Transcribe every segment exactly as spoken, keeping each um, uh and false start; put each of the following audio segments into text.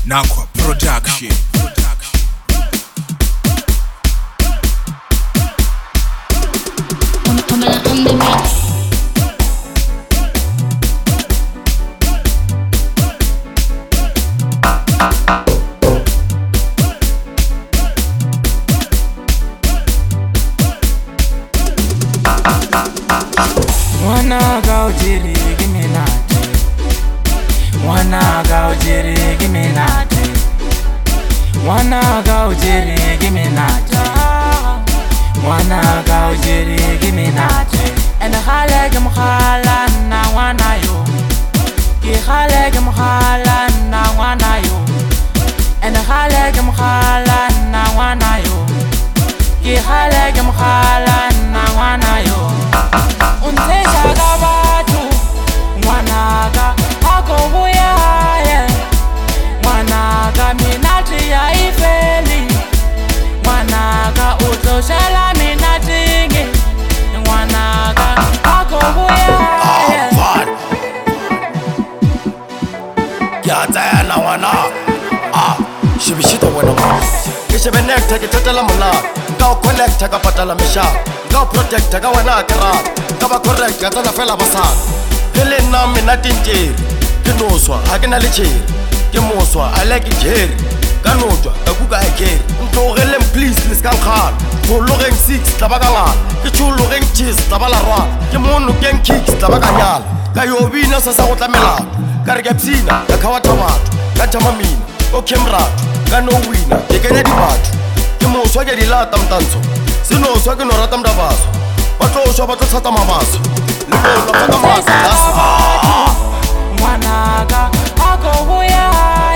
Nakwa Production. Wanna go jiri, give me that. Wanna go jiri, give me that. Wanna go jiri, give me that. Wanna go jiri, give me that. And the haleg mukhala na wana yo. Ki haleg mukhala na wana yo. And the haleg mukhala na wana yo. Ki haleg mukhala na wana yo. Untesha kabatu Wanaka Ako buya Wanaka minati ya ifeli Wanaka utoshala minatingi Wanaka Ako buya Yata na wana Ah Shibishito wana Kishibe nekta kitatala mula Gao connecta kapatala misha Gao protecta gawana kara Kaba correct ya tana fela basad Hele na minati njeri Kinoswa agina licheri Kimoswa aleki jeri Kanotwa kakuka ekeri Ntogelem please liskan khal Tologeng six tabaka ngal Kichulogeng cheese tabala rwa Kimonu geng kicks tabaka nyala Kayobina sasa utlamela Karigepsina kakawata watu Kachamamina okemratu Kanowina Kekenya di batu Kimoswa ke dilata mtanso Sinoswa kinorata mdabaso Batosha batosata mabaso Lolo faka masa that's Wanaka Ako buya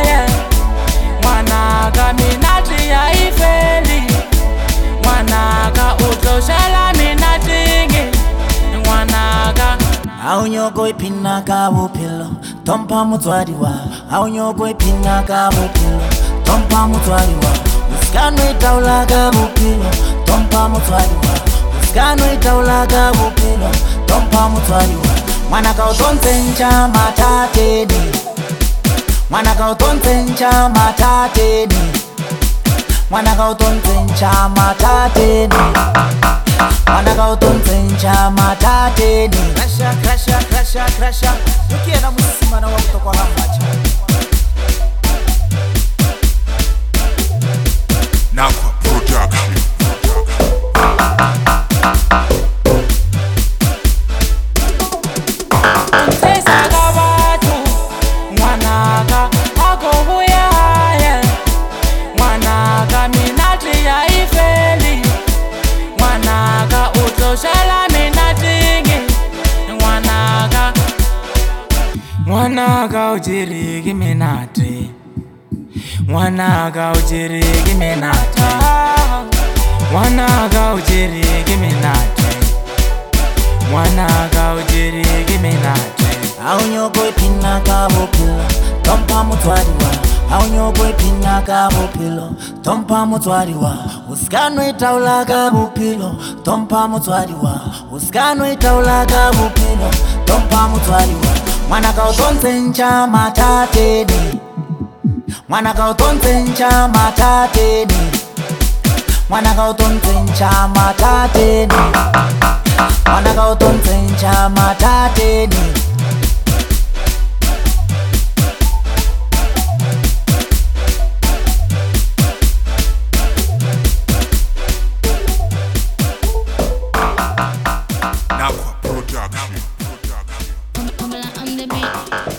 Wanaka minati ya ifeli Wanaka utoshala minatingi Wanaka Aunyoko ipina kabu pilo Tompa mutwadi wa Aunyoko ipina kabu pilo Tompa mutwadi wa Uskano itaula kabu pilo Tompa mutwadi wa Uskano itaula kabu pilo Tompa mutwadi wa Wanaka utonte ncha matateni Wanaka utonte ncha matateni Wanaka utonte ncha matateni Wanaka utonte ncha matateni Krasha, krasha, krasha, krasha Yukie na musima na wakuto kwa hamacha Nakwa Production. Untesha kabatu Wanaka Ako buya Wanaka minati ya ifeli Wanaka utoshala minatingi Wanaka Wanaka ujiri giminati Wanaka ujiri giminati Wanaka ujiri giminati Wanaka ujiri giminati Aunyoko ipina kabu pilo Tompa mutwadi wa Aunyoko ipina kabu pilo Tompa mutwadi wa Uskano itaula kabu pilo Tompa mutwadi wa Uskano itaula kabu pilo Tompa mutwadi wa Wanaka utonte ncha matateni Wanaka utonte ncha matateni Wanaka utonte ncha matateni Wanaka utonte ncha matateni Nakwa Production. I'm the beat.